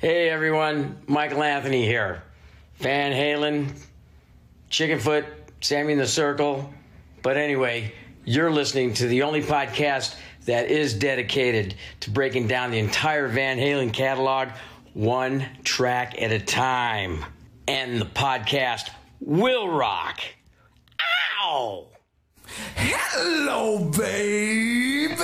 Hey everyone, Michael Anthony here. Van Halen, Chickenfoot, Sammy in the Circle. But anyway, you're listening to the only podcast that is dedicated to breaking down the entire Van Halen catalog one track at a time. And the podcast will rock. Ow! Hello, baby!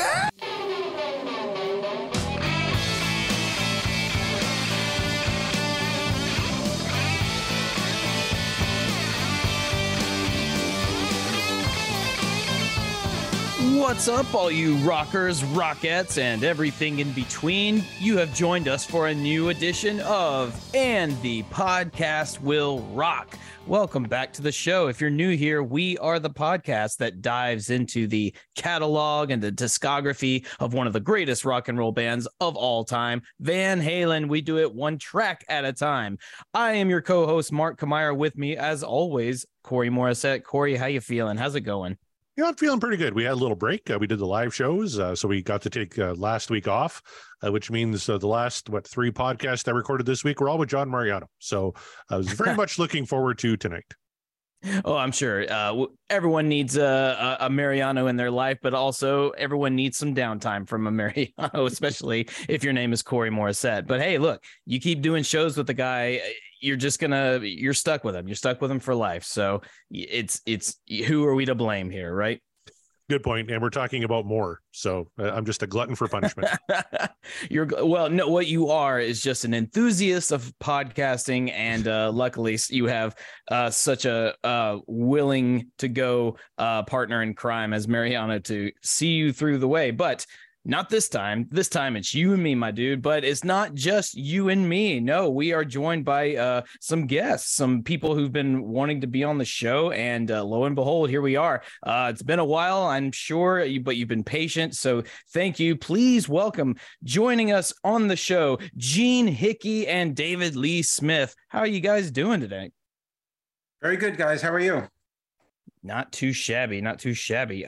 What's up, all you rockers, rockettes, and everything in between? You have joined us for a new edition of And the Podcast Will Rock. Welcome back to the show. If you're new here, we are the podcast that dives into the catalog and the discography of one of the greatest rock and roll bands of all time, Van Halen. We do it one track at a time. I am your co-host, Mark Kamira. With me, as always, Corey Morissette. Corey, how you feeling? How's it going? Yeah, I'm feeling pretty good. We had a little break. We did the live shows, so we got to take last week off, which means the last, three podcasts I recorded this week were all with John Mariano. So I was very much looking forward to tonight. Oh, I'm sure everyone needs a Mariano in their life, but also everyone needs some downtime from a Mariano, especially if your name is Corey Morissette. But hey, look, you keep doing shows with the guy, you're stuck with him. You're stuck with him for life. So it's who are we to blame here, right? Good point. And we're talking about more. So I'm just a glutton for punishment. What you are is just an enthusiast of podcasting. And luckily you have such a willing to go partner in crime as Mariano to see you through the way. But not this time. This time it's you and me, my dude. But it's not just you and me. No, we are joined by some guests, some people who've been wanting to be on the show. And lo and behold, here we are. It's been a while, I'm sure, but you've been patient. So thank you. Please welcome, joining us on the show, Gene Hickey and David Lee Smith. How are you guys doing today? Very good, guys. How are you? Not too shabby. Not too shabby.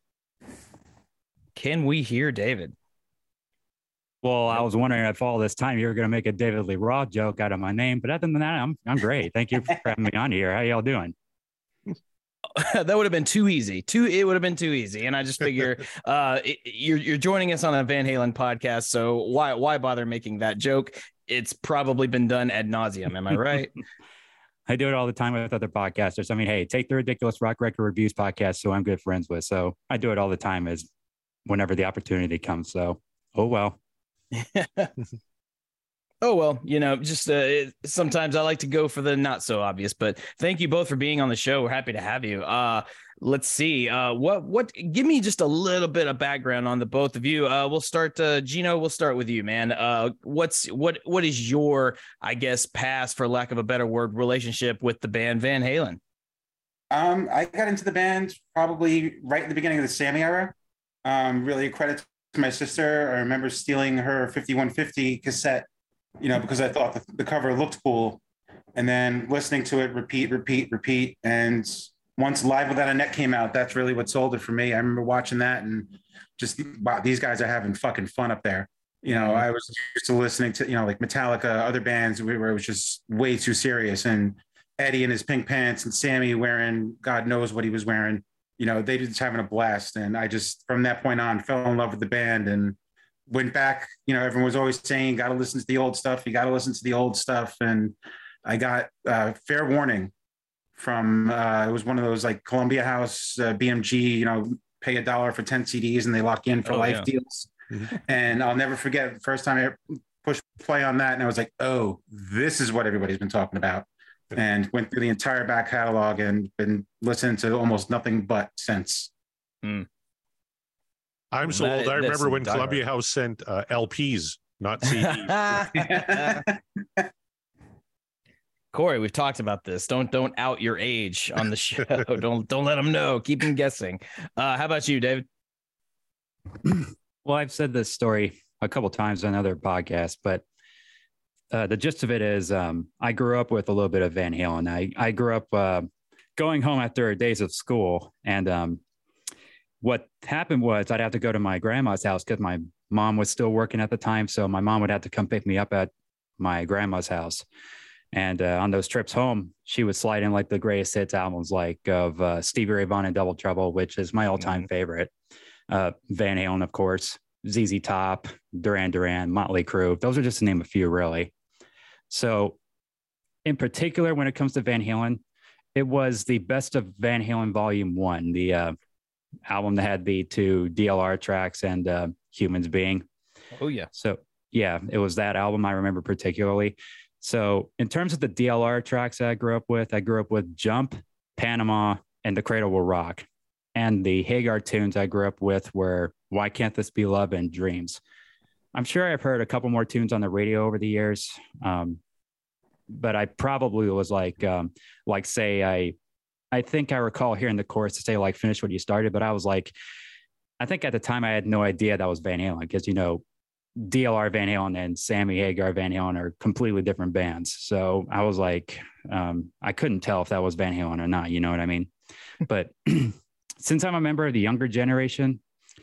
Can we hear David? Well, I was wondering if all this time you were going to make a David Lee Roth joke out of my name, but other than that, I'm great. Thank you for having me on here. How y'all doing? That would have been too easy. It would have been too easy. And I just figure you're joining us on a Van Halen podcast, so why bother making that joke? It's probably been done ad nauseum. Am I right? I do it all the time with other podcasters. I mean, hey, take the Ridiculous Rock Record Reviews podcast, who I'm good friends with. So I do it all the time as whenever the opportunity comes. So, oh, well. Oh, well, just sometimes I like to go for the not so obvious, but thank you both for being on the show. We're happy to have you. Let's see. Give me just a little bit of background on the both of you. We'll start, Gino, we'll start with you, man. What is your, I guess, past, for lack of a better word, relationship with the band Van Halen? I got into the band probably right at the beginning of the Sammy era. Really a credit to my sister. I remember stealing her 5150 cassette, because I thought the cover looked cool, and then listening to it repeat. And once Live Without a Net came out, that's really what sold it for me. I remember watching that and just, wow, these guys are having fucking fun up there. I was used to listening to, like Metallica, other bands where it was just way too serious, and Eddie in his pink pants and Sammy wearing God knows what he was wearing. They just having a blast. And I just, from that point on, fell in love with the band and went back. Everyone was always saying, got to listen to the old stuff. You got to listen to the old stuff. And I got Fair Warning from, it was one of those like Columbia House, BMG, pay $1 for 10 CDs and they lock you in for life deals. Mm-hmm. And I'll never forget the first time I pushed play on that. And I was like, oh, this is what everybody's been talking about. And went through the entire back catalog and been listening to almost nothing but since. I'm so old. I remember when Columbia House sent LPs, not CDs. Corey, we've talked about this. Don't out your age on the show. don't let them know. Keep them guessing. How about you, David? Well, I've said this story a couple times on other podcasts, but the gist of it is I grew up with a little bit of Van Halen. I grew up going home after days of school. And what happened was I'd have to go to my grandma's house because my mom was still working at the time. So my mom would have to come pick me up at my grandma's house. And on those trips home, she would slide in like the greatest hits albums, like of Stevie Ray Vaughan and Double Trouble, which is my all-time favorite. Van Halen, of course, ZZ Top, Duran Duran, Motley Crue. Those are just to name a few, really. So in particular, when it comes to Van Halen, it was the Best of Van Halen Volume 1, the album that had the 2 DLR tracks and Humans Being. Oh, yeah. So, yeah, it was that album I remember particularly. So in terms of the DLR tracks that I grew up with Jump, Panama, and The Cradle Will Rock. And the Hagar tunes I grew up with were Why Can't This Be Love and Dreams. I'm sure I've heard a couple more tunes on the radio over the years. But I probably was like say, I think I recall hearing the chorus to say like, finish what you started. But I was like, I think at the time I had no idea that was Van Halen because, you know, DLR Van Halen and Sammy Hagar Van Halen are completely different bands. So I was like, I couldn't tell if that was Van Halen or not. You know what I mean? But since I'm a member of the younger generation,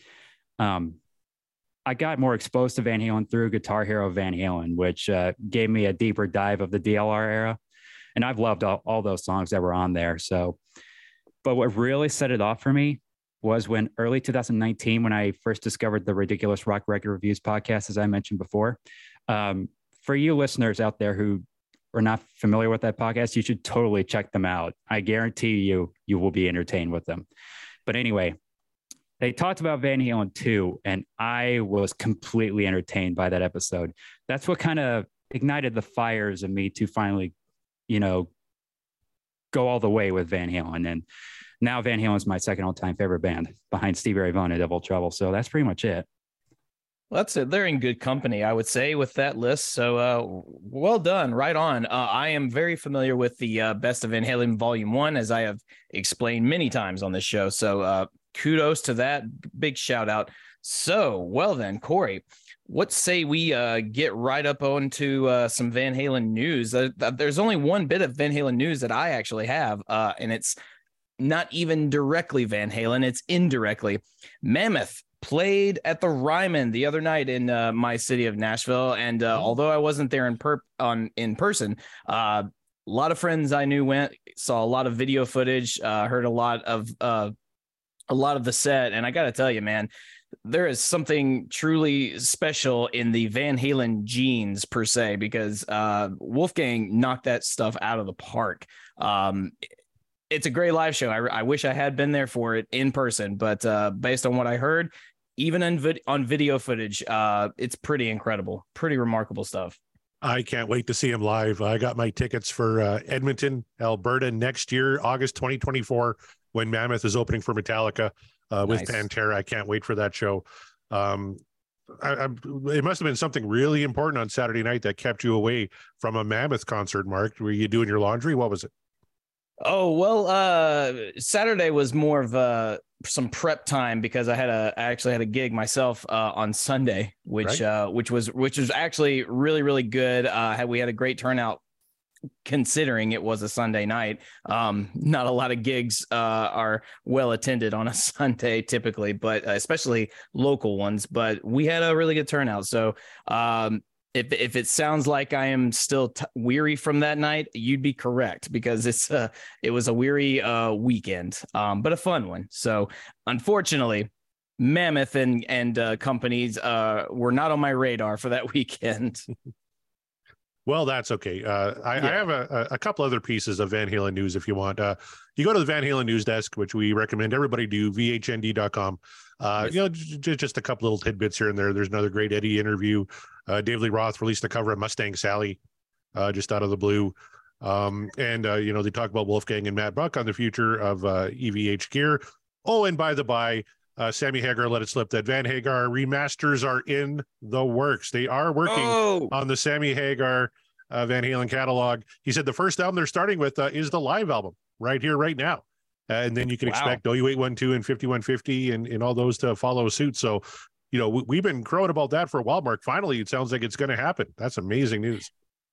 I got more exposed to Van Halen through Guitar Hero Van Halen, which gave me a deeper dive of the DLR era. And I've loved all those songs that were on there. So, but what really set it off for me was when early 2019, when I first discovered the Ridiculous Rock Record Reviews podcast, as I mentioned before. For you listeners out there who are not familiar with that podcast, you should totally check them out. I guarantee you will be entertained with them. But anyway, they talked about Van Halen 2, and I was completely entertained by that episode. That's what kind of ignited the fires in me to finally, you know, go all the way with Van Halen. And now Van Halen is my second all-time favorite band behind Stevie Ray Vaughan and Double Trouble. So that's pretty much it. Well, that's it. They're in good company, I would say, with that list. So well done. Right on. I am very familiar with the Best of Van Halen Volume 1, as I have explained many times on this show. So kudos to that. Big shout out. So, well then, Corey, what say we get right up onto some Van Halen news? There's only one bit of Van Halen news that I actually have, and it's not even directly Van Halen. It's indirectly. Mammoth played at the Ryman the other night in my city of Nashville, and although I wasn't there in person, a lot of friends I knew went, saw a lot of video footage, heard a lot of the set, and I got to tell you, man, there is something truly special in the Van Halen genes per se, because Wolfgang knocked that stuff out of the park. It's a great live show. I wish I had been there for it in person, but based on what I heard, even on video footage, it's pretty incredible, pretty remarkable stuff. I can't wait to see him live. I got my tickets for Edmonton, Alberta next year, August 2024, when Mammoth is opening for Metallica with Pantera. I can't wait for that show. It must have been something really important on Saturday night that kept you away from a Mammoth concert, Mark. Were you doing your laundry? What was it? Oh, well, Saturday was more of some prep time because I actually had a gig myself on Sunday, which was actually really, really good. We had a great turnout considering it was a Sunday night. Not a lot of gigs are well attended on a Sunday typically, but especially local ones, but we had a really good turnout. So, if it sounds like I am still weary from that night, you'd be correct, because it was a weary weekend, but a fun one. So unfortunately, Mammoth and companies were not on my radar for that weekend. Well, that's okay. I have a couple other pieces of Van Halen news if you want. You go to the Van Halen news desk, which we recommend everybody do, vhnd.com. Just a couple little tidbits here and there. There's another great Eddie interview. Dave Lee Roth released a cover of Mustang Sally just out of the blue. They talk about Wolfgang and Matt Buck on the future of EVH gear. Oh, and by the by, Sammy Hagar let it slip that Van Hagar remasters are in the works. They are working on the Sammy Hagar Van Halen catalog. He said the first album they're starting with is the live album right here, right now. And then you can expect OU812 and 5150 and all those to follow suit. So, we've been crowing about that for a while, Mark. Finally, it sounds like it's going to happen. That's amazing news.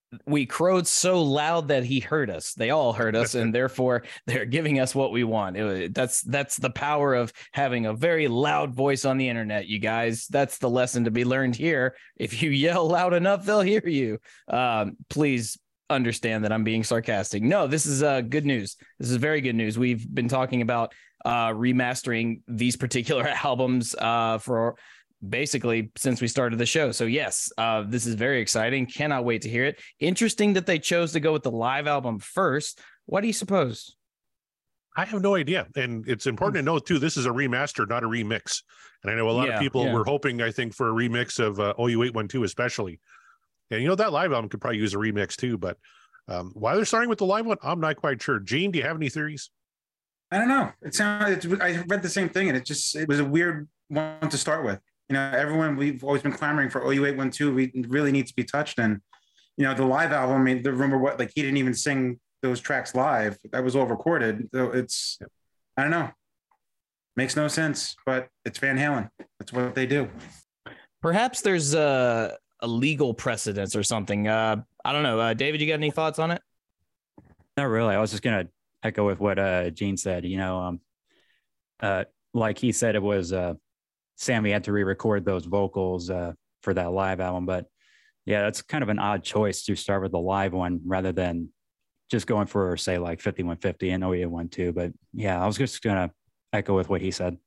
we crowed so loud that he heard us. They all heard us, and therefore they're giving us what we want. That's the power of having a very loud voice on the internet, you guys. That's the lesson to be learned here. If you yell loud enough, they'll hear you. Please understand that I'm being sarcastic. No, this is good news. This is very good news. We've been talking about remastering these particular albums for basically since we started the show. So yes, this is very exciting. Cannot wait to hear it. Interesting that they chose to go with the live album first. What do you suppose? I have no idea. And it's important to note too, this is a remaster, not a remix. And I know a lot of people were hoping, I think, for a remix of OU812 especially. And you know, that live album could probably use a remix too, but why they're starting with the live one, I'm not quite sure. Gene, do you have any theories? I don't know. I read the same thing, and it was a weird one to start with. You know, we've always been clamoring for OU812. We really need to be touched. And, you know, the live album, I mean, the rumor, he didn't even sing those tracks live. That was all recorded. So I don't know. Makes no sense, but it's Van Halen. That's what they do. Perhaps there's a legal precedence or something. I don't know. David, you got any thoughts on it? Not really. I was just going to echo with what Gene said. You know, like he said, it was Sammy had to re-record those vocals for that live album. But yeah, that's kind of an odd choice to start with the live one rather than just going for, say, like 5150 and OU812. But yeah, I was just going to echo with what he said.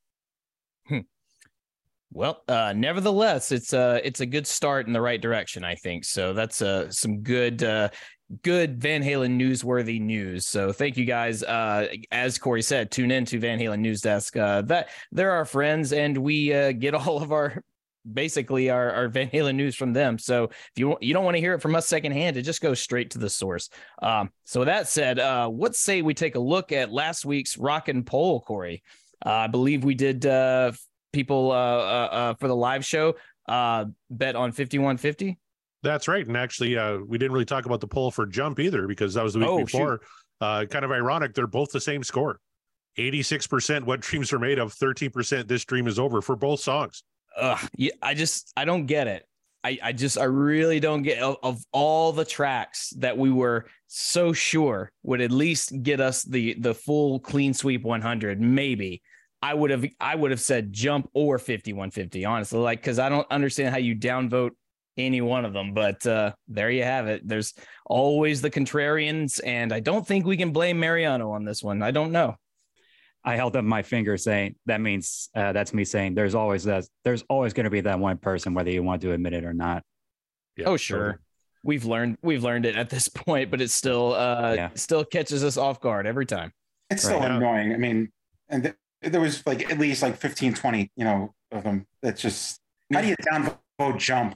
Well, nevertheless, it's a good start in the right direction, I think. So that's some good Van Halen newsworthy news. So thank you guys. As Corey said, tune in to Van Halen News Desk. That they're our friends, and we get all of our basically our Van Halen news from them. So if you don't want to hear it from us secondhand, it just goes straight to the source. So with that said, let's say we take a look at last week's Rock and Poll, Corey. I believe we did people for the live show bet on 5150. That's right. And actually, we didn't really talk about the poll for Jump either, because that was the week before. Kind of ironic. They're both the same score. 86% What Dreams Are Made Of, 13% This Dream Is Over for both songs. Yeah, I don't get it. I really don't get of all the tracks that we were so sure would at least get us the full clean sweep 100. Maybe I would have said Jump or 5150, honestly, because I don't understand how you downvote any one of them. But there you have it. There's always the contrarians, and I don't think we can blame Mariano on this one. I don't know. I held up my finger saying that means that's me saying there's always going to be that one person, whether you want to admit it or not. Yeah, oh, sure. We've learned it at this point, but it still still catches us off guard every time. It's still annoying. I mean, and there was at least 15, 20, of them. That's just, how do you downvote Jump?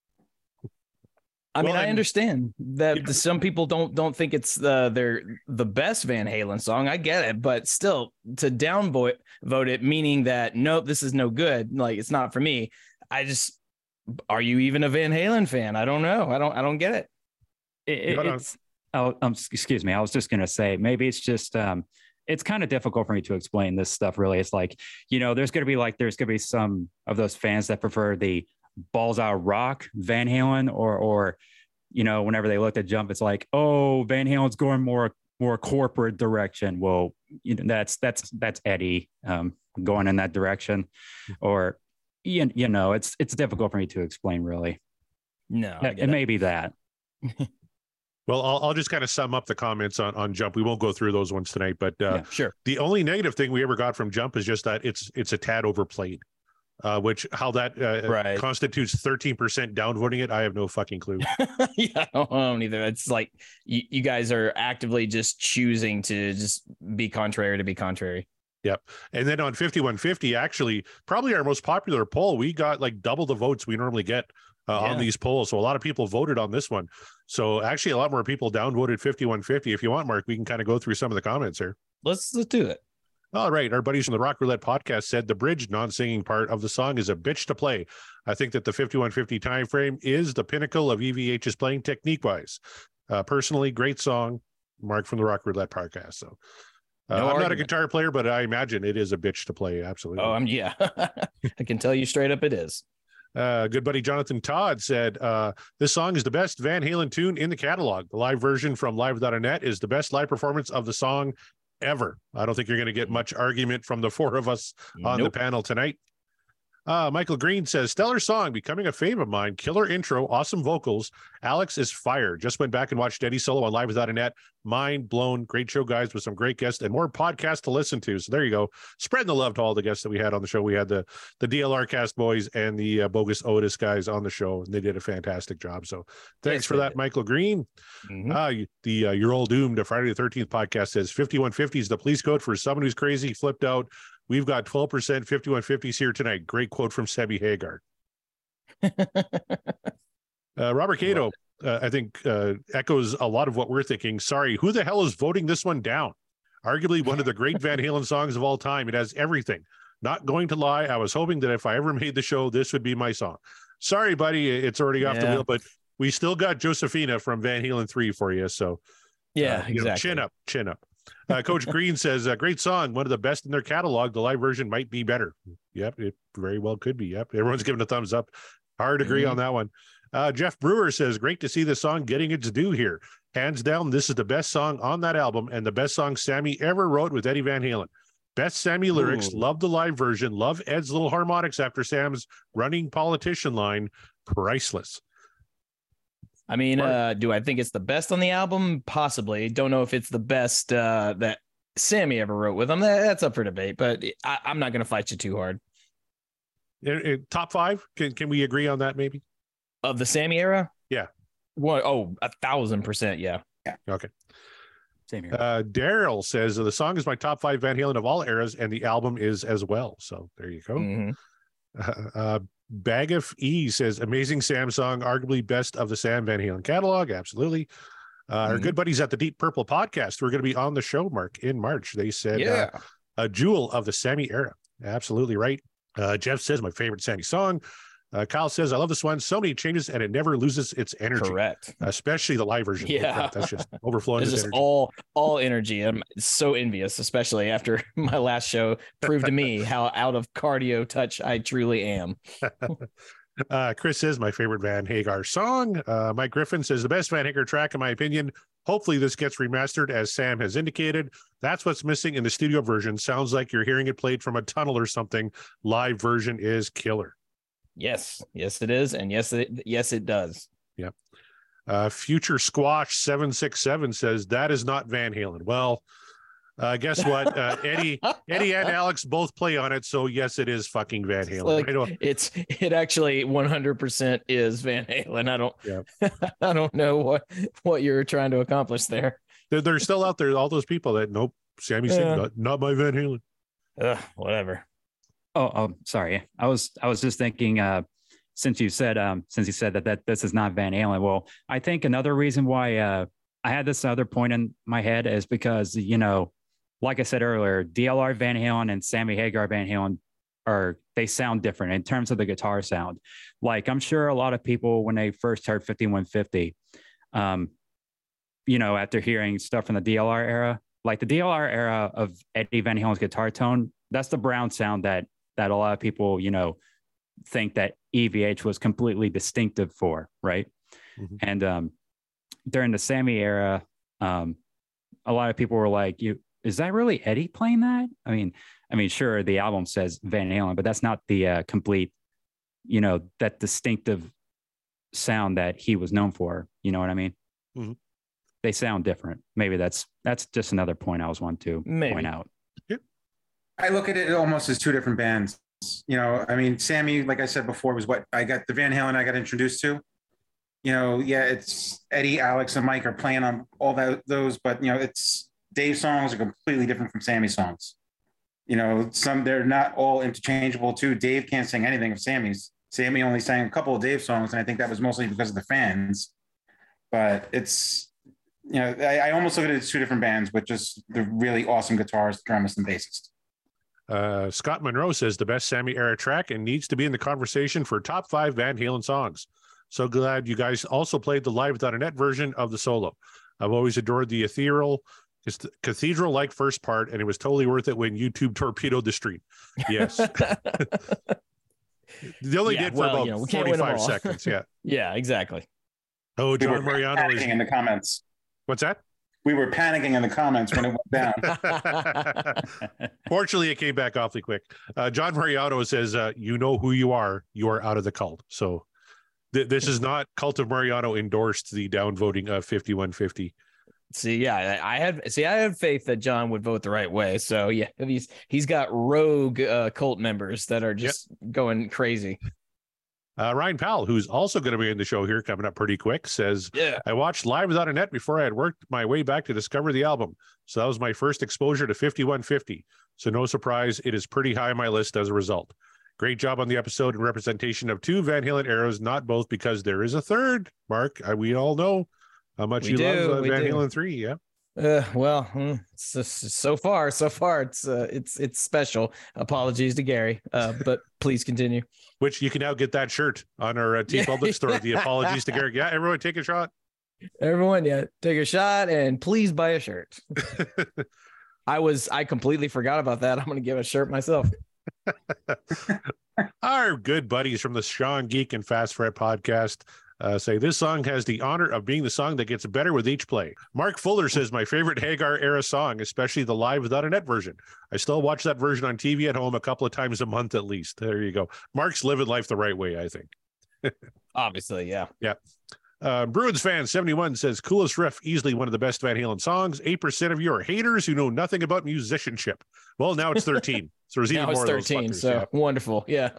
I mean, I understand that some people don't think it's the best Van Halen song. I get it, but still, to downvote it, meaning that nope, this is no good. It's not for me. Are you even a Van Halen fan? I don't know. I don't get it. Excuse me. I was just gonna say maybe it's just it's kind of difficult for me to explain this stuff. Really, it's there's gonna be some of those fans that prefer the balls out rock Van Halen or whenever they looked at Jump, it's like, oh, Van Halen's going more corporate direction. Well, that's Eddie going in that direction, or it's difficult for me to explain, really. No, it may be that. Well, I'll just kind of sum up the comments on Jump. We won't go through those ones tonight, but sure. The only negative thing we ever got from Jump is just that it's a tad overplayed. How that constitutes 13% downvoting it, I have no fucking clue. Yeah, I don't either. It's like you guys are actively just choosing to just be contrary to be contrary. Yep. And then on 5150, actually, probably our most popular poll, we got double the votes we normally get on these polls. So a lot of people voted on this one. So actually, a lot more people downvoted 5150. If you want, Mark, we can kind of go through some of the comments here. Let's do it. All right. Our buddies from the Rock Roulette podcast said the bridge non-singing part of the song is a bitch to play. I think that the 5150 time frame is the pinnacle of EVH's playing technique-wise. Personally, great song. Mark from the Rock Roulette podcast. So I'm not a guitar player, but I imagine it is a bitch to play. Absolutely. Oh, yeah. I can tell you straight up it is. Good buddy Jonathan Todd said, this song is the best Van Halen tune in the catalog. The live version from Live Without a Net is the best live performance of the song ever. I don't think you're going to get much argument from the four of us on the panel tonight. Michael Green says, stellar song, becoming a fave of mine. Killer intro, awesome vocals. Alex is fire. Just went back and watched Eddie solo on Live Without a Net. Mind blown. Great show, guys, with some great guests and more podcasts to listen to. So there you go. Spreading the love to all the guests that we had on the show. We had the DLR cast boys and the Bogus Otis guys on the show, and they did a fantastic job. So thanks for that, Michael Green. Your Old Doomed, the Friday the 13th podcast says 5150 is the police code for someone who's crazy, flipped out. We've got 12% 5150s here tonight. Great quote from Sebi Hagar. Robert Cato, I think, echoes a lot of what we're thinking. Sorry, who the hell is voting this one down? Arguably one of the great Van Halen songs of all time. It has everything. Not going to lie, I was hoping that if I ever made the show, this would be my song. Sorry, buddy, it's already off the wheel, but we still got Josephina from Van Halen 3 for you. So, exactly. Chin up. Coach Green says, great song, one of the best in their catalog. The live version might be better. Yep, it very well could be. Yep, everyone's giving a thumbs up. Hard agree on that one. Jeff Brewer says, great to see the song getting its due here. Hands down, this is the best song on that album and the best song Sammy ever wrote with Eddie Van Halen. Best Sammy lyrics. Love the live version. Love Ed's little harmonics after Sam's running politician line. Priceless. I mean, do I think it's the best on the album? Possibly. Don't know if it's the best that Sammy ever wrote with him. That's up for debate, but I'm not going to fight you too hard. Top five? Can we agree on that maybe? Of the Sammy era? Yeah. What? Oh, 1,000%. Yeah. Okay. Same here. Daryl says, the song is my top 5 Van Halen of all eras, and the album is as well. So there you go. Bag of E says, amazing Sam song, arguably best of the Sam Van Halen catalog. Absolutely. Our good buddies at the Deep Purple podcast, we're going to be on the show, Mark, in March. They said a jewel of the Sammy era. Absolutely right. Jeff says, my favorite Sammy song. Kyle says, I love this one. So many changes and it never loses its energy. Correct. Especially the live version. Yeah. That's just overflowing. It's just energy. all energy. I'm so envious, especially after my last show proved to me how out of cardio touch I truly am. Chris says, my favorite Van Hagar song. Mike Griffin says, the best Van Hagar track, in my opinion. Hopefully this gets remastered, as Sam has indicated. That's what's missing in the studio version. Sounds like you're hearing it played from a tunnel or something. Live version is killer. Yes, it is, and yes, it does. Yep. Future Squash 767 says that is not Van Halen. Well, guess what? Eddie and Alex both play on it, so yes, it is fucking Van Halen. Like, it actually 100% is Van Halen. I don't know what you're trying to accomplish there. They're still out there. All those people that nope, Sammy sing not my Van Halen. Whatever. Oh, sorry. I was just thinking, since you said that this is not Van Halen. Well, I think another reason why I had this other point in my head is because, like I said earlier, DLR Van Halen and Sammy Hagar Van Halen they sound different in terms of the guitar sound. Like, I'm sure a lot of people, when they first heard 5150, after hearing stuff from the DLR era, like the DLR era of Eddie Van Halen's guitar tone, that's the brown sound that a lot of people, think that EVH was completely distinctive for, right? And during the Sammy era, a lot of people were like, is that really Eddie playing that? I mean, sure, the album says Van Halen, but that's not the complete, that distinctive sound that he was known for. You know what I mean? They sound different. Maybe that's just another point I was wanting to point out. I look at it almost as two different bands. Sammy, like I said before, was what I got, the Van Halen I got introduced to. It's Eddie, Alex, and Mike are playing on all those, but it's Dave's songs are completely different from Sammy's songs. They're not all interchangeable too. Dave can't sing anything of Sammy's. Sammy only sang a couple of Dave's songs, and I think that was mostly because of the fans. But it's, I almost look at it as two different bands with just the really awesome guitarist, drummist, and bassist. Scott Monroe says the best Sammy era track and needs to be in the conversation for top 5 Van Halen songs. So glad you guys also played the Live Without a Net version of the solo. I've always adored the ethereal, cathedral-like first part, and it was totally worth it when YouTube torpedoed the street. Yes. They only Yeah, did for well, about you know, we can't win 'em 45 all. seconds. Yeah. Yeah, exactly. Oh, We were John Mariano is. panicking in the comments. What's that? We were panicking in the comments when it went down. Fortunately, it came back awfully quick. John Mariano says, "You know who you are. You are out of the cult." So this is not Cult of Mariano endorsed the downvoting of 5150. See, yeah, I had faith that John would vote the right way. So yeah, he's got rogue cult members that are just going crazy. Ryan Powell, who's also going to be in the show here coming up pretty quick, says, Yeah. I watched Live Without a Net before I had worked my way back to discover the album. So that was my first exposure to 5150. So no surprise, it is pretty high on my list as a result. Great job on the episode and representation of two Van Halen eras, not both, because there is a third. Mark, we all know how much We you do, love we Van do. Halen 3. Yeah. So far it's special. Apologies to Gary, but please continue. Which you can now get that shirt on our T Public store. The apologies to Gary. Yeah, everyone take a shot. Everyone, take a shot and please buy a shirt. I completely forgot about that. I'm going to give a shirt myself. Our good buddies from the Sean Geek and Fast Fret podcast say this song has the honor of being the song that gets better with each play. Mark Fuller says my favorite Hagar era song, especially the Live Without a Net version. I still watch that version on TV at home a couple of times a month at least. There you go. Mark's living life the right way, I think. Obviously, yeah. Yeah. Bruins fan 71 says coolest riff, easily one of the best Van Halen songs. 8% of you are haters who know nothing about musicianship. Well, now it's 13. So there's even Now it's more 13. of those fuckers, So yeah. wonderful. Yeah.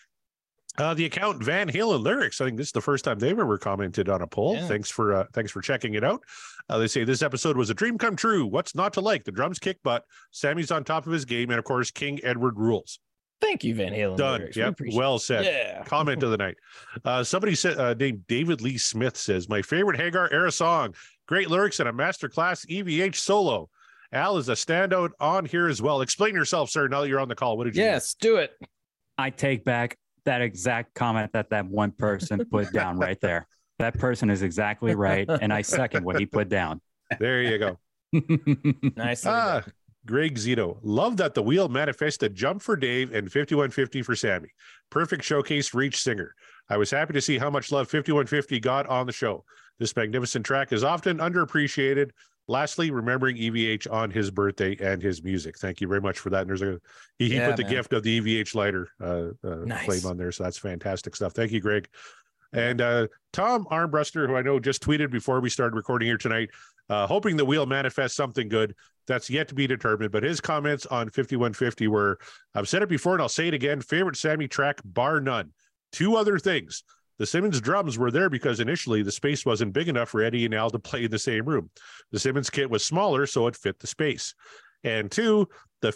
The account Van Halen Lyrics. I think this is the first time they've ever commented on a poll. Yeah. Thanks for checking it out. They say this episode was a dream come true. What's not to like? The drums kick butt. Sammy's on top of his game, and of course, King Edward rules. Thank you, Van Halen. Done. Lyrics. We Yep. appreciate Well it. said. Yeah. Comment of the night. Somebody said named David Lee Smith says my favorite Hagar era song. Great lyrics and a masterclass EVH solo. Al is a standout on here as well. Explain yourself, sir. Now that you're on the call, what did you? Yes, do it. I take back that exact comment that one person put down right there. That person is exactly right. And I second what he put down. do? There you go. Nice. Greg Zito. Love that the wheel manifested Jump for Dave and 5150 for Sammy. Perfect showcase for each singer. I was happy to see how much love 5150 got on the show. This magnificent track is often underappreciated. Lastly, remembering EVH on his birthday and his music. Thank you very much for that. And there's he Yeah, put the man. gift of the EVH lighter Nice. flame on there. So that's fantastic stuff. Thank you, Greg. And Tom Armbruster, who I know just tweeted before we started recording here tonight, hoping that we'll manifest something good. That's yet to be determined. But his comments on 5150 were, I've said it before and I'll say it again, favorite Sammy track, bar none. Two other things. The Simmons drums were there because initially the space wasn't big enough for Eddie and Al to play in the same room. The Simmons kit was smaller, so it fit the space. And two, the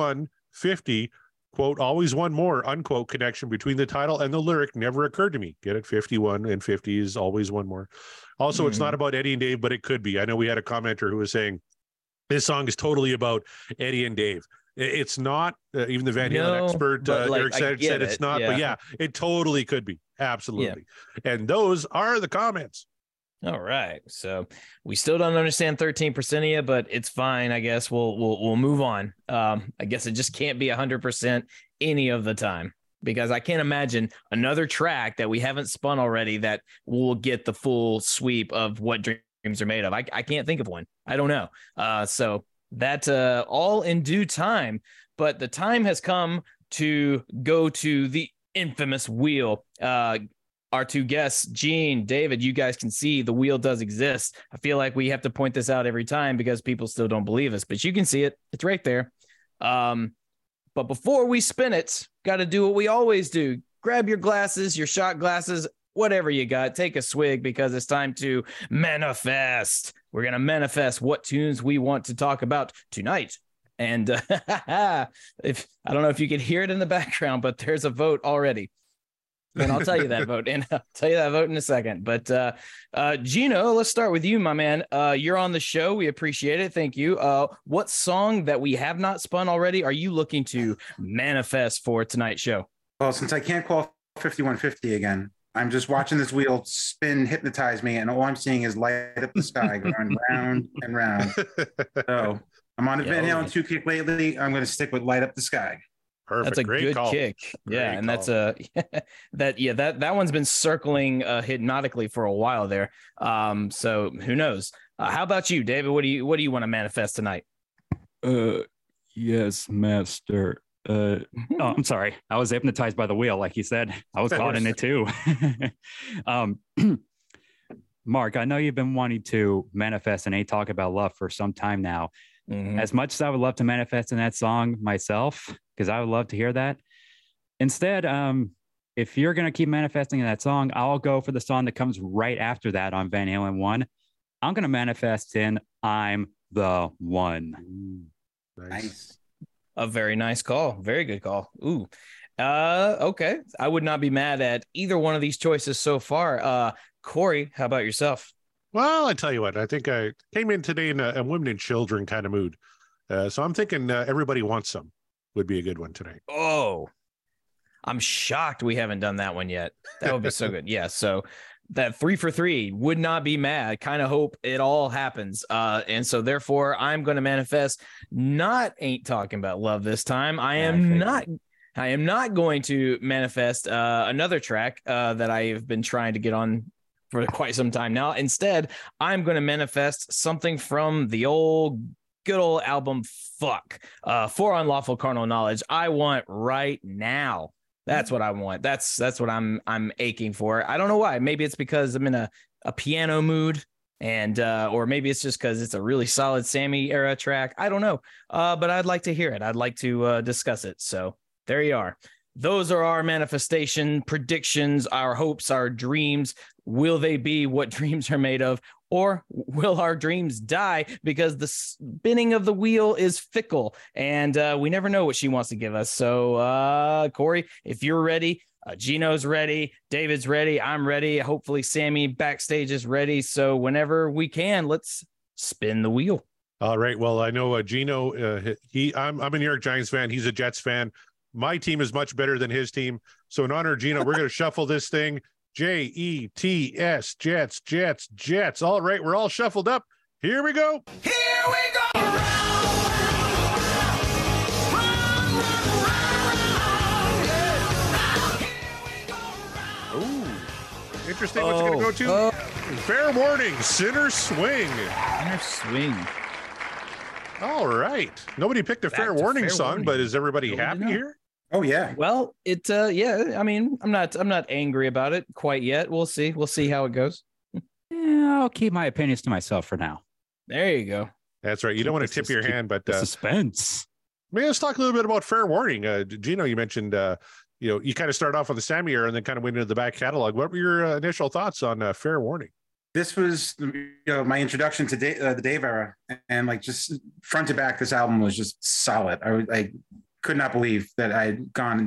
5150, quote, always one more, unquote, connection between the title and the lyric never occurred to me. Get it? 51 and 50 is always one more. Also, It's not about Eddie and Dave, but it could be. I know we had a commenter who was saying this song is totally about Eddie and Dave. It's not. Even the Van Halen expert, but, like, Eric I said get it's it, not. yeah. But yeah, it totally could be. Absolutely. And those are the comments. All right. So we still don't understand 13% of you, but it's fine. I guess we'll move on. I guess it just can't be 100% any of the time, because I can't imagine another track that we haven't spun already that will get the full sweep of what dreams are made of. I can't think of one. I don't know. So that all in due time, but the time has come to go to the infamous wheel. Our two guests, Gene, David, you guys can see the wheel does exist. I feel like we have to point this out every time because people still don't believe us, but you can see it. It's right there. But before we spin it, got to do what we always do. Grab your glasses, your shot glasses, whatever you got. Take a swig because it's time to manifest. We're going to manifest what tunes we want to talk about tonight. And if I don't know if you can hear it in the background, but there's a vote already. And I'll tell you that vote, and I'll tell you that vote in a second. But Gino, let's start with you, my man. You're on the show. We appreciate it. Thank you. What song that we have not spun already are you looking to manifest for tonight's show? Well, since I can't call 5150 again, I'm just watching this wheel spin, hypnotize me, and all I'm seeing is light up the sky going round and round. So I'm on a Van Halen 2 kick lately. I'm going to stick with light up the sky. Perfect. That's a Great good call. kick. Great Yeah, and that's call. that one's been circling hypnotically for a while there. So who knows? How about you, David? What do you want to manifest tonight? Yes, master. Oh, I'm sorry. I was hypnotized by the wheel, like you said. I was caught in it too. Mark, I know you've been wanting to manifest and talk about love for some time now. Mhm. As much as I would love to manifest in that song myself, because I would love to hear that. Instead, if you're going to keep manifesting in that song, I'll go for the song that comes right after that on Van Halen 1. I'm going to manifest in I'm the One. Nice. A very nice call. Very good call. Ooh. Okay. I would not be mad at either one of these choices so far. Corey, how about yourself? Well, I tell you what, I think I came in today in a women and children kind of mood. So I'm thinking Everybody Wants Some would be a good one today. Oh, I'm shocked we haven't done that one yet. That would be so good. Yeah. So that 3 for 3 would not be mad. Kind of hope it all happens. And so therefore I'm going to manifest not Ain't Talking About Love this time. I am not going to manifest another track that I have been trying to get on for quite some time now. Instead, I'm going to manifest something from the good old album Fuck, For Unlawful Carnal Knowledge. I want right now. That's what I want. That's what I'm aching for. I don't know why. Maybe it's because I'm in a piano mood, and or maybe it's just because it's a really solid Sammy era track. I don't know. But I'd like to hear it. I'd like to discuss it. So there you are. Those are our manifestation predictions, our hopes, our dreams. Will they be what dreams are made of? Or will our dreams die because the spinning of the wheel is fickle and we never know what she wants to give us? So, Corey, if you're ready, Gino's ready, David's ready, I'm ready. Hopefully, Sammy backstage is ready. So, whenever we can, let's spin the wheel. All right. Well, I know Gino. I'm a New York Giants fan. He's a Jets fan. My team is much better than his team. So, in honor of Gino, we're going to shuffle this thing. Jets, Jets, Jets, Jets. All right, we're all shuffled up. Here we go. Here we go. Ooh, interesting. What's it going to go to? Fair Warning, Sinner Swing. Sinner Swing. All right. Nobody picked a Fair Warning song, but is everybody happy here? Oh yeah. Well, yeah. I mean, I'm not angry about it quite yet. We'll see. We'll see how it goes. Yeah, I'll keep my opinions to myself for now. There you go. That's right. You don't want to tip your hand, but suspense. Maybe let's talk a little bit about Fair Warning. Gino, you mentioned you kind of started off with the Sammy era and then kind of went into the back catalog. What were your initial thoughts on Fair Warning? This was my introduction to the Dave era, and like just front to back, this album was just solid. I could not believe that I'd gone,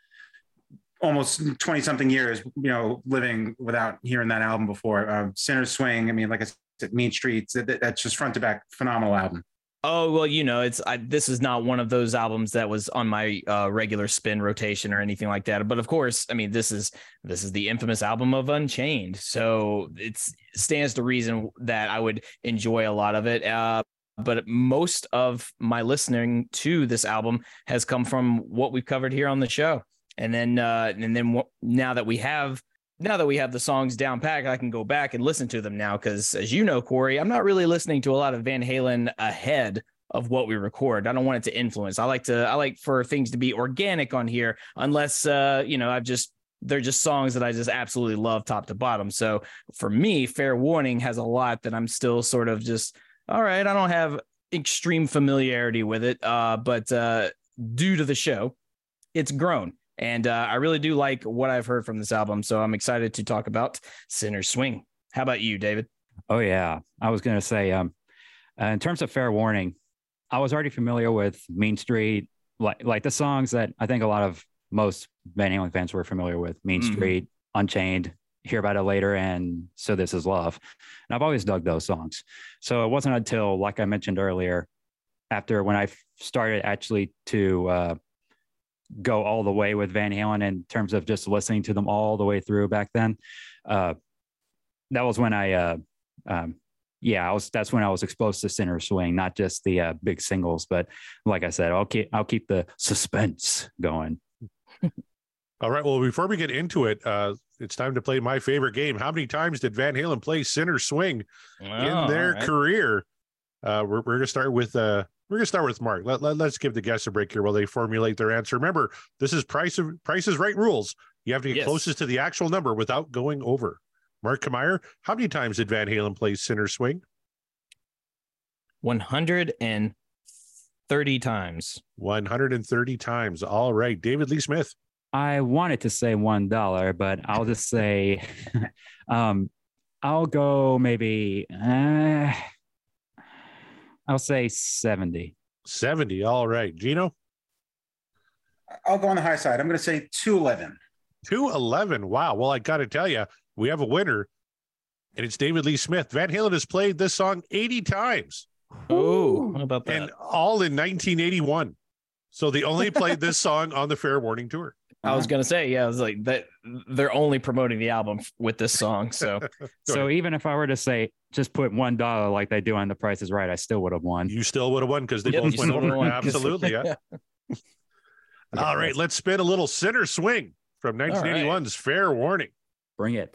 almost 20 something years, living without hearing that album before. Sinner Swing. I mean, like I said, Mean Streets, that's just front to back, phenomenal album. Oh, well, this is not one of those albums that was on my regular spin rotation or anything like that. But of course, I mean, this is the infamous album of Unchained. So it stands to reason that I would enjoy a lot of it. But most of my listening to this album has come from what we've covered here on the show. And then now that we have the songs down pat, I can go back and listen to them now. Because as you know, Corey, I'm not really listening to a lot of Van Halen ahead of what we record. I don't want it to influence. I like for things to be organic on here, unless they're just songs that I just absolutely love top to bottom. So for me, Fair Warning has a lot that I'm still sort of just, all right, I don't have extreme familiarity with it, but due to the show, it's grown. And I really do like what I've heard from this album. So I'm excited to talk about Sinner Swing. How about you, David? Oh, yeah. I was going to say, in terms of Fair Warning, I was already familiar with Mean Street, like the songs that I think most Van Halen fans were familiar with. Mean Street, Unchained, Hear About It Later, and So This Is Love. And I've always dug those songs. So it wasn't until, like I mentioned earlier, after when I started actually to go all the way with Van Halen in terms of just listening to them all the way through back then, that was when I yeah, that's when I was exposed to Sinner Swing, not just the big singles, but like I said, I'll keep the suspense going. All right. Well, before we get into it, it's time to play my favorite game. How many times did Van Halen play Sinner Swing in their career? We're gonna start with Mark. Let's give the guests a break here while they formulate their answer. Remember, this is Price is Right rules. You have to get closest to the actual number without going over. Mark Kamier, how many times did Van Halen play Sinner Swing? 130 times. 130 times. All right. David Lee Smith. I wanted to say $1, but I'll just say, I'll go maybe, I'll say 70. 70. All right. Gino? I'll go on the high side. I'm going to say 211. 211. Wow. Well, I got to tell you, we have a winner, and it's David Lee Smith. Van Halen has played this song 80 times. Oh, how about that? And all in 1981. So they only played this song on the Fair Warning tour. I was going to say, yeah, I was like that. They're only promoting the album with this song. So, even if I were to say, just put $1 like they do on The Price is Right, I still would have won. You still would have won because they both went over. Absolutely. Yeah. All right. Let's spin a little Sinner Swing from 1981's Fair Warning. Bring it.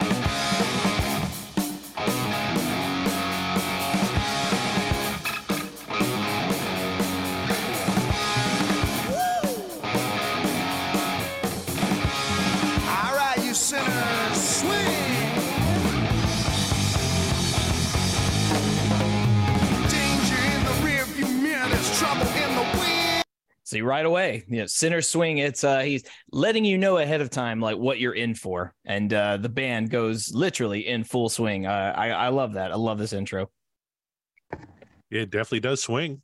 See, right away, Sinner Swing. It's he's letting you know ahead of time like what you're in for, and the band goes literally in full swing. I love that. I love this intro. It definitely does swing.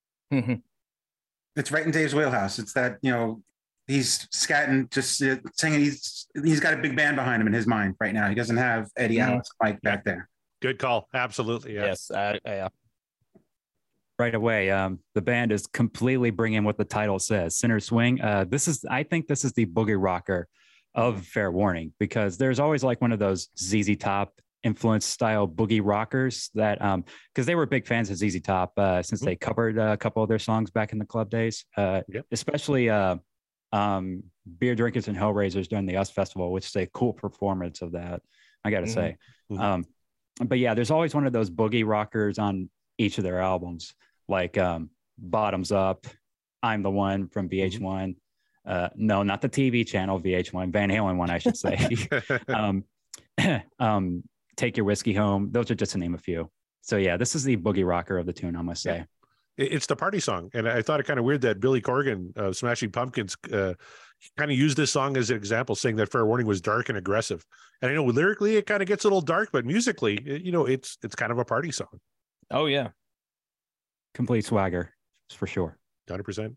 It's right in Dave's wheelhouse. It's that he's scatting, just singing. He's got a big band behind him in his mind right now. He doesn't have Eddie Alex Mike back there. Good call. Absolutely. Yeah. Yes. Yeah. Right away, the band is completely bringing what the title says, Sinner Swing. I think this is the boogie rocker of Fair Warning, because there's always like one of those ZZ Top influence style boogie rockers that, because they were big fans of ZZ Top since they covered a couple of their songs back in the club days, especially Beer Drinkers and Hellraisers during the US Festival, which is a cool performance of that, I got to say. But yeah, there's always one of those boogie rockers on each of their albums. Like Bottoms Up, I'm the One from VH1. No, not the TV channel VH1, Van Halen one, I should say. Take Your Whiskey Home. Those are just to name a few. So yeah, this is the boogie rocker of the tune, I must say. It's the party song. And I thought it kind of weird that Billy Corgan of Smashing Pumpkins kind of used this song as an example, saying that Fair Warning was dark and aggressive. And I know lyrically it kind of gets a little dark, but musically, it's kind of a party song. Oh, yeah. Complete swagger, for sure. 100%.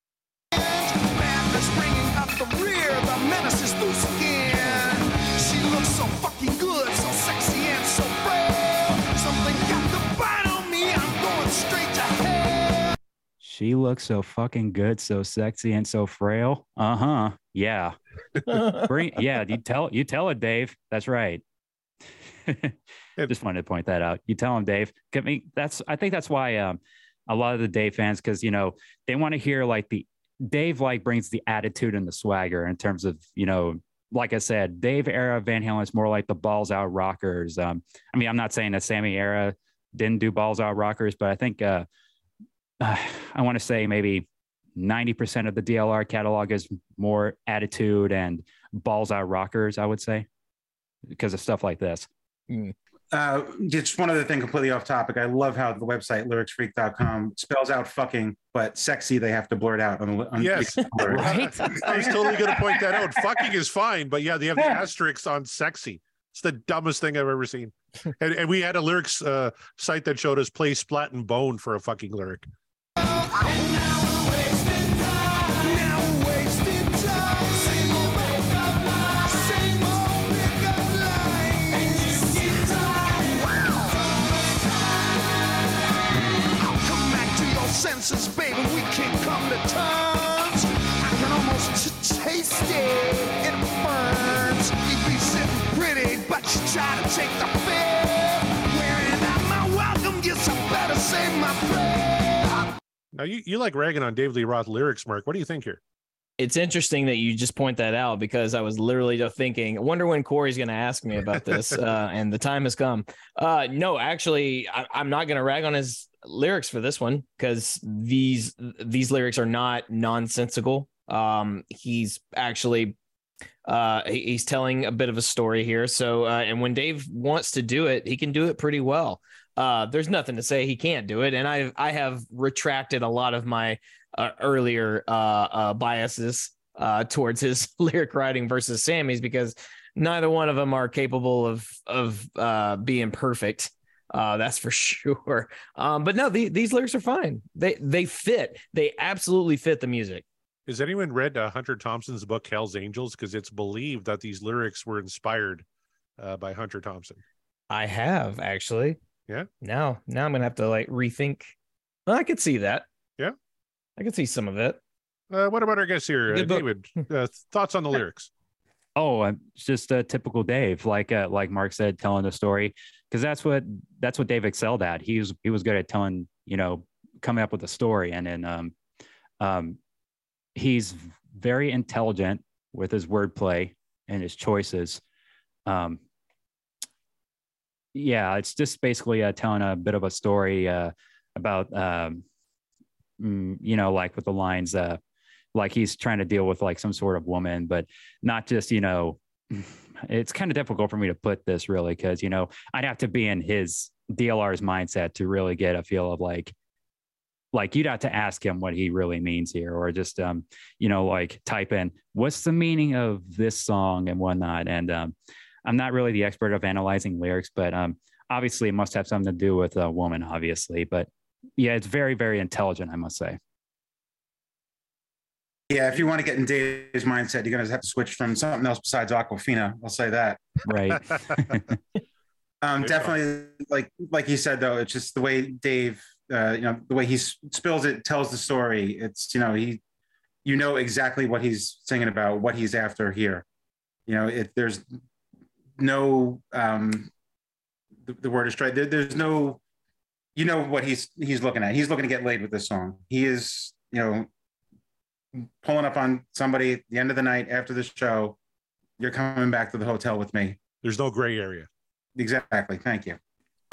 Bringing up the rear, the menace is loose again. She looks so fucking good, so sexy and so frail. Something got the bite on me, I'm going straight to hell. She looks so fucking good, so sexy and so frail. Yeah. You tell it, Dave. That's right. Just wanted to point that out. You tell him, Dave. I think that's why a lot of the Dave fans, because they want to hear like Dave brings the attitude and the swagger in terms of like I said, Dave era Van Halen is more like the balls out rockers. I'm not saying that Sammy era didn't do balls out rockers, but I think I want to say maybe 90% of the DLR catalog is more attitude and balls out rockers, I would say, because of stuff like this. Just one other thing completely off topic. I love how the website lyricsfreak.com spells out fucking, but sexy they have to blur it out on yes, right. I was totally going to point that out. Fucking is fine, but yeah, they have the asterisks on sexy. It's the dumbest thing I've ever seen. And we had a lyrics site that showed us play Splat and Bone for a fucking lyric. Senses, baby, we can't come to terms. I can almost taste it. It burns. You be sitting pretty, but you try to take the fit. Wearing out my wild Now, you like ragging on David Lee Roth lyrics, Mark. What do you think here? It's interesting that you just point that out because I was literally just thinking, I wonder when Corey's going to ask me about this, and the time has come. No, actually, I'm not going to rag on his lyrics for this one because these lyrics are not nonsensical. He's actually he's telling a bit of a story here. So, and when Dave wants to do it, he can do it pretty well. There's nothing to say he can't do it, and I have retracted a lot of my earlier biases towards his lyric writing versus Sammy's because neither one of them are capable of being perfect. That's for sure. But no, these lyrics are fine. They fit. They absolutely fit the music. Has anyone read Hunter Thompson's book Hell's Angels? Because it's believed that these lyrics were inspired by Hunter Thompson. I have actually. Yeah. Now I'm gonna have to like rethink. Well, I could see that. Yeah. I could see some of it. What about our guest here, David? Thoughts on the lyrics? Oh, it's just a typical Dave, like Mark said, telling the story, because that's what Dave excelled at. He was good at telling, coming up with a story, and then he's very intelligent with his wordplay and his choices. Yeah, it's just basically telling a bit of a story about, like with the lines, like he's trying to deal with like some sort of woman, but not just, it's kind of difficult for me to put this really, because, I'd have to be in his DLR's mindset to really get a feel of like you'd have to ask him what he really means here, or just, like type in what's the meaning of this song and whatnot. And I'm not really the expert of analyzing lyrics, but obviously it must have something to do with a woman, obviously. But yeah, it's very, very intelligent, I must say. Yeah, if you want to get in Dave's mindset, you're going to have to switch from something else besides Aquafina. I'll say that. Right. Definitely, like you said, though, it's just the way Dave, the way he spills it, tells the story. It's, exactly what he's singing about, what he's after here. There's no, the word is right. There's no, what he's looking at. He's looking to get laid with this song. He is, pulling up on somebody at the end of the night after the show. You're coming back to the hotel with me. There's no gray area. Exactly. Thank you.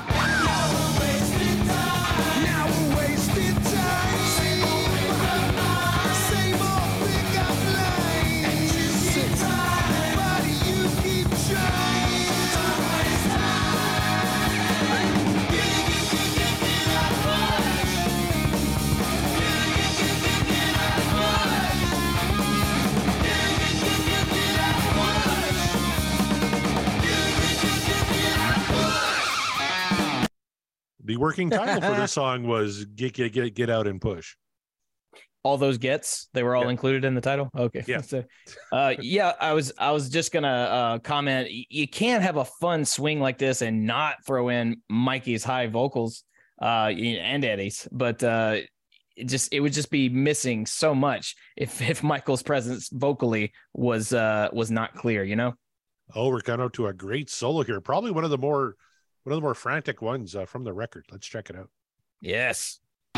The working title for this song was Get Out and Push. All those gets, they were all included in the title. Okay. Yeah. So, I was just gonna comment. You can't have a fun swing like this and not throw in Mikey's high vocals, and Eddie's, but it would just be missing so much if Michael's presence vocally was not clear. Oh, we're coming up to a great solo here. Probably one of the more frantic ones from the record. Let's check it out. Yes.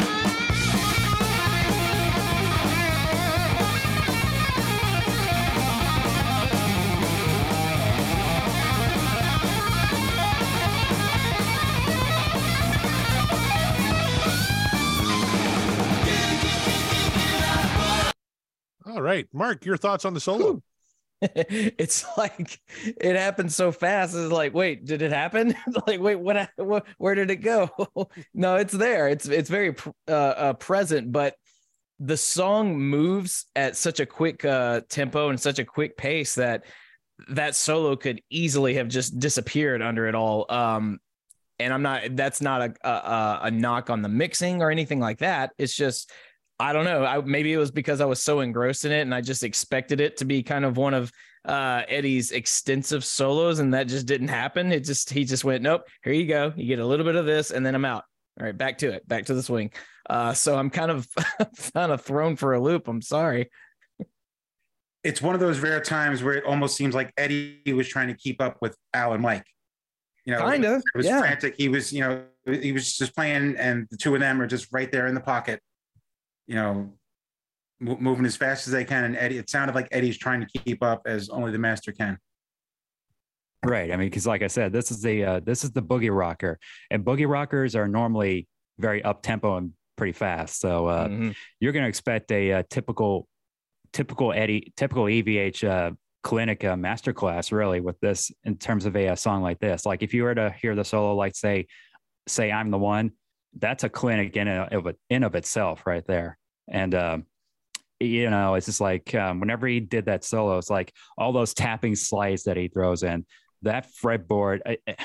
All right, Mark, your thoughts on the solo? It's like it happened so fast. It's like, wait, did it happen? Like, wait, where did it go? No, it's there. It's very present, but the song moves at such a quick tempo and such a quick pace that solo could easily have just disappeared under it all. And that's not a knock on the mixing or anything like that. It's just, I don't know. Maybe it was because I was so engrossed in it and I just expected it to be kind of one of Eddie's extensive solos, and that just didn't happen. He just went, nope, here you go. You get a little bit of this and then I'm out. All right, back to the swing. So I'm kind of thrown for a loop. I'm sorry. It's one of those rare times where it almost seems like Eddie was trying to keep up with Al and Mike. Kind of. It was frantic. He was, he was just playing, and the two of them are just right there in the pocket, you know, moving as fast as they can. And Eddie, it sounded like Eddie's trying to keep up as only the master can. Right. I mean, because like I said, this is the boogie rocker, and boogie rockers are normally very up tempo and pretty fast. So you're going to expect a typical EVH clinic masterclass, really, with this in terms of a song like this. Like if you were to hear the solo, like say I'm the one, that's a clinic in of itself right there. And you know, it's just like whenever he did that solo, it's like all those tapping slides that he throws in, that fretboard,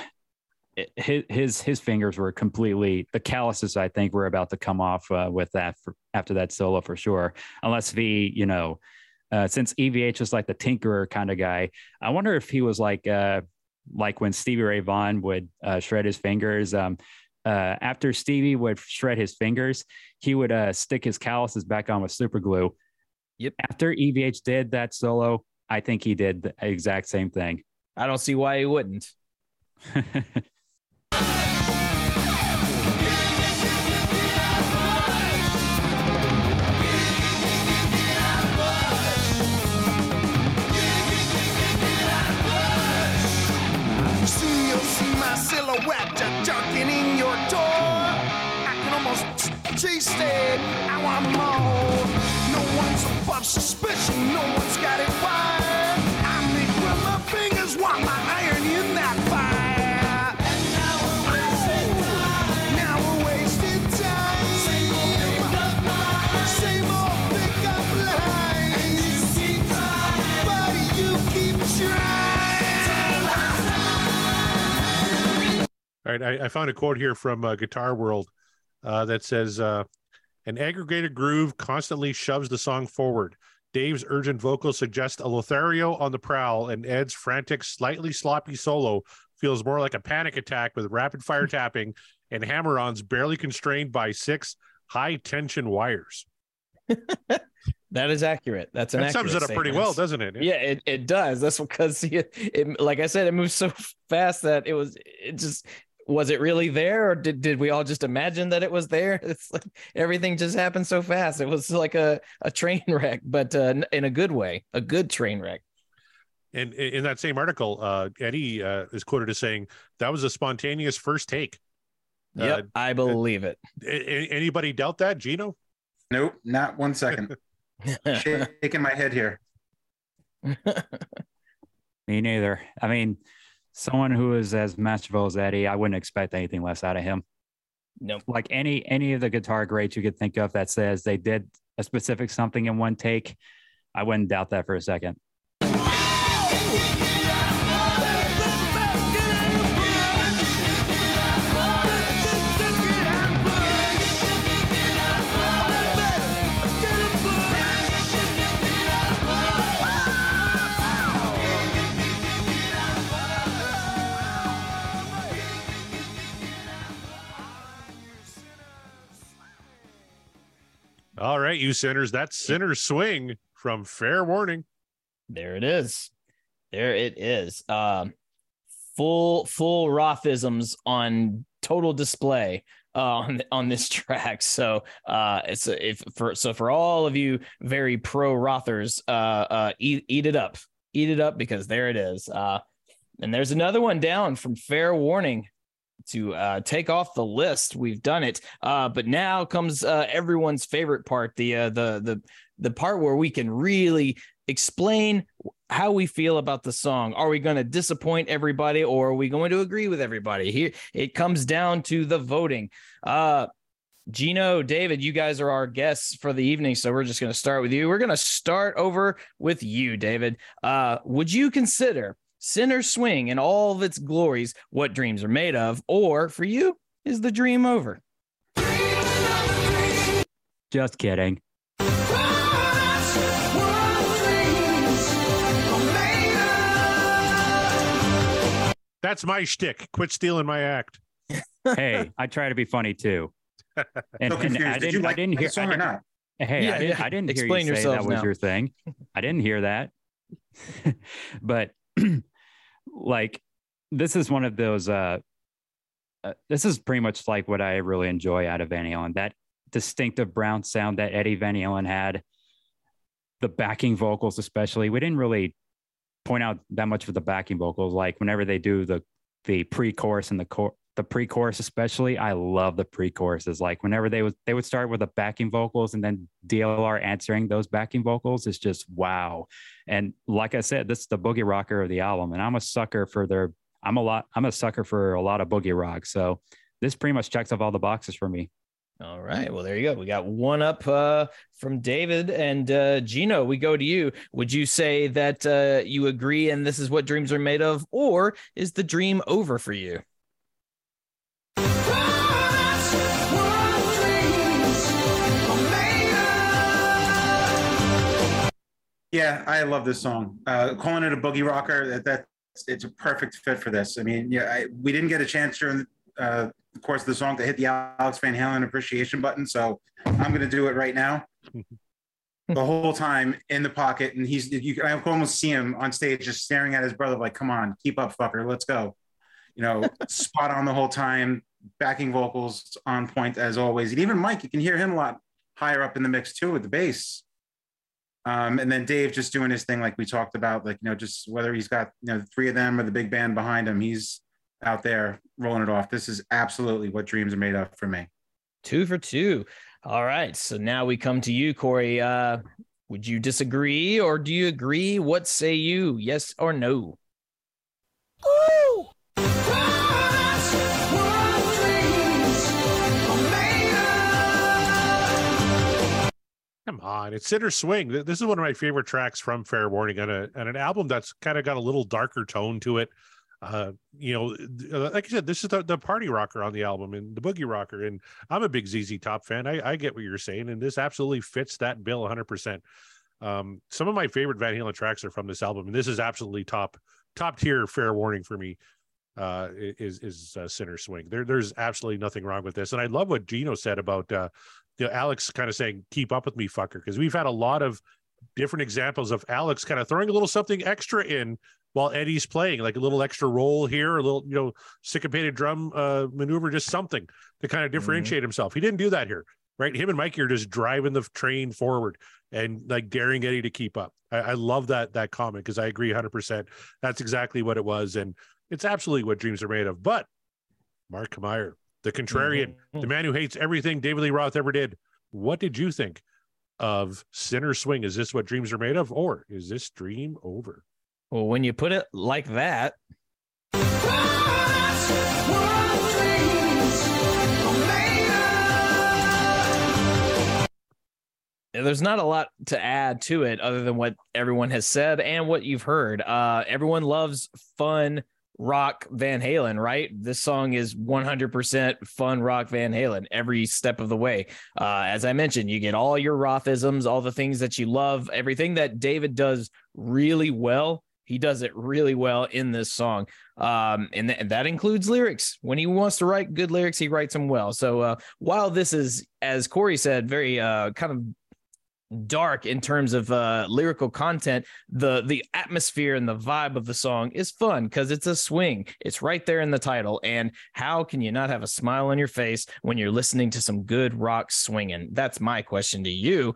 his fingers were completely, the calluses I think were about to come off with that after that solo for sure. Unless V, you know, since EVH was like the tinkerer kind of guy, I wonder if he was like when Stevie Ray Vaughan would shred his fingers. After Stevie would shred his fingers, he would stick his calluses back on with super glue. Yep. After EVH did that solo, I think he did the exact same thing. I don't see why he wouldn't. Soon you'll see my silhouette darkening your door. I can almost taste it. I want more. No one's above suspicion. No one's got it wired. I make where my fingers want my iron in that fire. And now we're wasting time. Same old pickup lines. But you keep trying. All right, I found a quote here from Guitar World that says, an aggregated groove constantly shoves the song forward. Dave's urgent vocals suggest a Lothario on the prowl, and Ed's frantic, slightly sloppy solo feels more like a panic attack with rapid-fire tapping and hammer-ons barely constrained by 6 high-tension wires. That is accurate. That sums it up pretty well, doesn't it? Yeah, it does. That's because it, like I said, it moves so fast that was it really there, or did we all just imagine that it was there? It's like everything just happened so fast. It was like a train wreck, but in a good way, a good train wreck. And in that same article, Eddie is quoted as saying that was a spontaneous first take. Yep, I believe it. Anybody doubt that, Gino? Nope, not 1 second. Shaking my head here. Me neither. I mean, someone who is as masterful as Eddie, I wouldn't expect anything less out of him. No, like any of the guitar greats you could think of that says they did a specific something in one take, I wouldn't doubt that for a second. All right, you sinners, that's Sinner's Swing from Fair Warning. There it is. There it is. Full Rothisms on total display on this track. So for all of you very pro Rothers, eat it up. Eat it up, because there it is. And there's another one down from Fair Warning to take off the list. We've done it, but now comes everyone's favorite part, the part where we can really explain how we feel about the song. Are we going to disappoint everybody, or are we going to agree with everybody? Here it comes down to the voting. Gino, David, you guys are our guests for the evening, so we're just going to start with you. We're going to start over with you, David. Would you consider Sinner's Swing in all of its glories what dreams are made of, or for you, is the dream over? Just kidding. That's my shtick. Quit stealing my act. Hey, I try to be funny too. And, So confused. I Did you like didn't the hear. song or not? Hey, I didn't hear Explain you say that yourselves was now. your thing. I didn't hear that. But like, this is one of those This is pretty much like what I really enjoy out of Van Halen. That distinctive brown sound that Eddie Van Halen had, the backing vocals especially. We didn't really point out that much of the backing vocals. Like whenever they do the pre-chorus and the pre-chorus especially, I love the pre-choruses. Like whenever they would start with the backing vocals and then DLR answering those backing vocals, it's just wow. And like I said, this is the boogie rocker of the album, and I'm a sucker for a lot of boogie rock. So this pretty much checks off all the boxes for me. All right. Well, there you go. We got one up from David, and Gino, we go to you. Would you say that you agree and this is what dreams are made of, or is the dream over for you? Yeah, I love this song. Calling it a boogie rocker, it's a perfect fit for this. I mean, yeah, we didn't get a chance during the course of the song to hit the Alex Van Halen appreciation button, so I'm going to do it right now. The whole time in the pocket, and I can almost see him on stage just staring at his brother like, come on, keep up, fucker, let's go. Spot on the whole time, backing vocals on point as always. And even Mike, you can hear him a lot higher up in the mix too with the bass. And then Dave just doing his thing like we talked about, like, just whether he's got, the three of them or the big band behind him, he's out there rolling it off. This is absolutely what dreams are made of for me. 2 for 2. All right. So now we come to you, Corey. Would you disagree or do you agree? What say you? Yes or no? Ooh! Come on, it's Sinner's Swing. This is one of my favorite tracks from Fair Warning, on an album that's kind of got a little darker tone to it. Like I said, this is the party rocker on the album and the boogie rocker. And I'm a big ZZ Top fan. I get what you're saying, and this absolutely fits that bill 100%. Some of my favorite Van Halen tracks are from this album, and this is absolutely top tier Fair Warning for me. Is Sinner's Swing. There's absolutely nothing wrong with this, and I love what Gino said about Alex kind of saying, keep up with me, fucker. Because we've had a lot of different examples of Alex kind of throwing a little something extra in while Eddie's playing, like a little extra roll here, a little, syncopated drum maneuver, just something to kind of differentiate himself. He didn't do that here, right? Him and Mikey are just driving the train forward and like daring Eddie to keep up. I love that comment because I agree 100%. That's exactly what it was. And it's absolutely what dreams are made of. But Mark Meyer, the contrarian, the man who hates everything David Lee Roth ever did. What did you think of Sinner's Swing? Is this what dreams are made of, or is this dream over? Well, when you put it like that, there's not a lot to add to it other than what everyone has said and what you've heard. Everyone loves fun rock Van Halen, right? This song is 100% fun rock Van Halen every step of the way. As I mentioned, you get all your Rothisms, all the things that you love, everything that David does really well. He does it really well in this song. And that includes lyrics. When he wants to write good lyrics, he writes them well. So while this is, as Corey said, very kind of dark in terms of lyrical content, the atmosphere and the vibe of the song is fun because it's a swing. It's right there in the title. And how can you not have a smile on your face when you're listening to some good rock swinging? That's my question to you.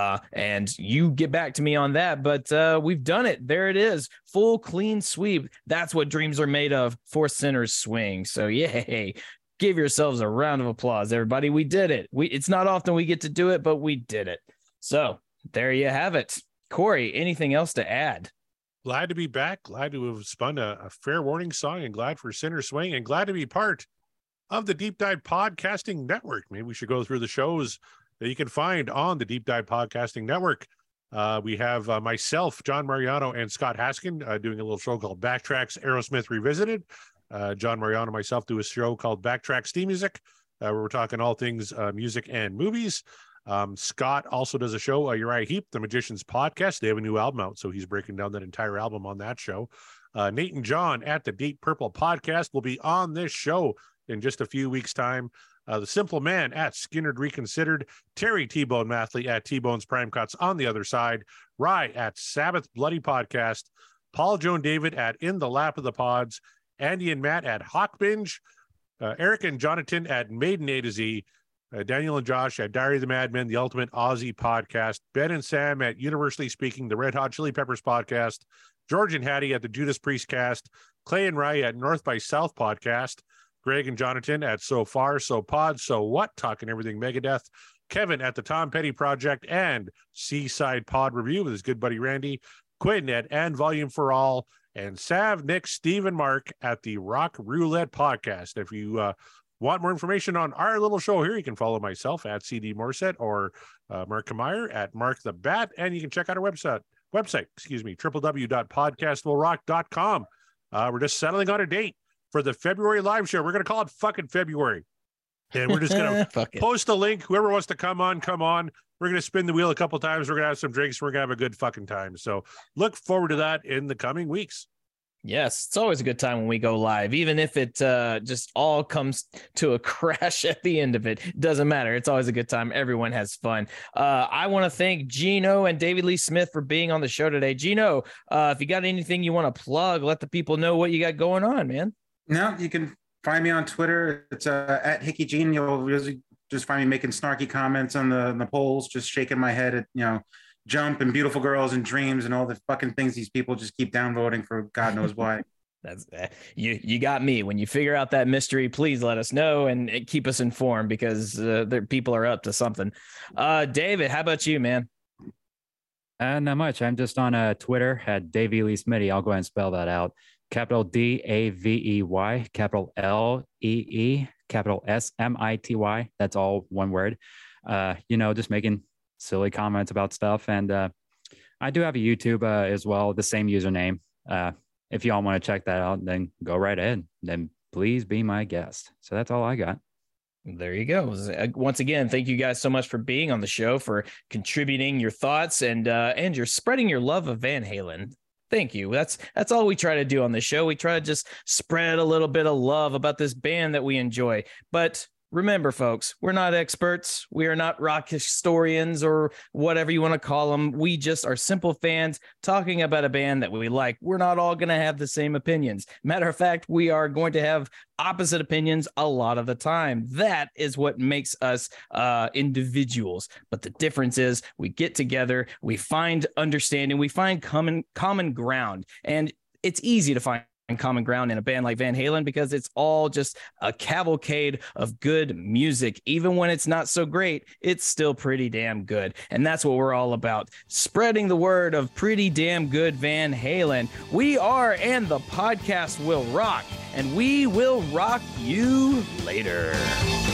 And you get back to me on that, but we've done it. There it is. Full clean sweep. That's what dreams are made of for Sinner's Swing. So yay. Give yourselves a round of applause, everybody. We did it. It's not often we get to do it, but we did it. So there you have it. Corey, anything else to add? Glad to be back. Glad to have spun a Fair Warning song, and glad for Sinner's Swing, and glad to be part of the Deep Dive Podcasting Network. Maybe we should go through the shows that you can find on the Deep Dive Podcasting Network. We have myself, John Mariano, and Scott Haskin doing a little show called Backtracks Aerosmith Revisited. John Mariano and myself do a show called Backtracks Theme Music, where we're talking all things music and movies. Scott also does a show, Uriah Heep, the Magicians Podcast. They have a new album out, so he's breaking down that entire album on that show. Nate and John at the Deep Purple Podcast will be on this show in just a few weeks' time. The Simple Man at Skinnerd Reconsidered, Terry T-Bone Mathley at T-Bone's Prime Cuts on the other side, Rye at Sabbath Bloody Podcast, Paul Joan David at In the Lap of the Pods, Andy and Matt at Hawk Binge, Eric and Jonathan at Maiden A to Z, Daniel and Josh at Diary of the Madmen, the Ultimate Aussie Podcast, Ben and Sam at Universally Speaking, the Red Hot Chili Peppers Podcast, George and Hattie at the Judas Priest Cast, Clay and Rye at North by South Podcast, Greg and Jonathan at So Far, So Pod, So What, talking everything Megadeth, Kevin at the Tom Petty Project and Seaside Pod Review with his good buddy Randy, Quinn at And Volume for All, and Sav, Nick, Steve, and Mark at the Rock Roulette Podcast. If you want more information on our little show here, you can follow myself at CD Morset or Mark Kameyer at Mark the Bat, and you can check out our website, www.podcastwillrock.com. We're just settling on a date for the February live show. We're going to call it fucking February. And we're just going to post a link. Whoever wants to come on, come on. We're going to spin the wheel a couple times. We're going to have some drinks. We're going to have a good fucking time. So look forward to that in the coming weeks. Yes, it's always a good time when we go live, even if it just all comes to a crash at the end of it. It doesn't matter. It's always a good time. Everyone has fun. I want to thank Gino and David Lee Smith for being on the show today. Gino, if you got anything you want to plug, let the people know what you got going on, man. No, you can find me on Twitter. It's at Hickey Gene. You'll usually just find me making snarky comments on the polls, just shaking my head at, Jump and Beautiful Girls and Dreams and all the fucking things these people just keep downvoting for God knows why. That's you got me. When you figure out that mystery, please let us know and keep us informed, because people are up to something. David, how about you, man? Not much. I'm just on Twitter at Davey Lee Smitty. I'll go ahead and spell that out. Capital DAVEY, capital LEE, capital SMITY. That's all one word. Just making silly comments about stuff. And I do have a YouTube as well, the same username. If y'all want to check that out, then go right ahead. Then please be my guest. So that's all I got. There you go. Once again, thank you guys so much for being on the show, for contributing your thoughts, and you're spreading your love of Van Halen. Thank you. That's all we try to do on the show. We try to just spread a little bit of love about this band that we enjoy. But remember, folks, we're not experts. We are not rock historians or whatever you want to call them. We just are simple fans talking about a band that we like. We're not all going to have the same opinions. Matter of fact, we are going to have opposite opinions a lot of the time. That is what makes us individuals. But the difference is we get together, we find understanding, we find common ground. And it's easy to find common ground in a band like Van Halen, because it's all just a cavalcade of good music. Even when it's not so great, it's still pretty damn good. And that's what we're all about, spreading the word of pretty damn good Van Halen. We are And the Podcast Will Rock, and we will rock you later.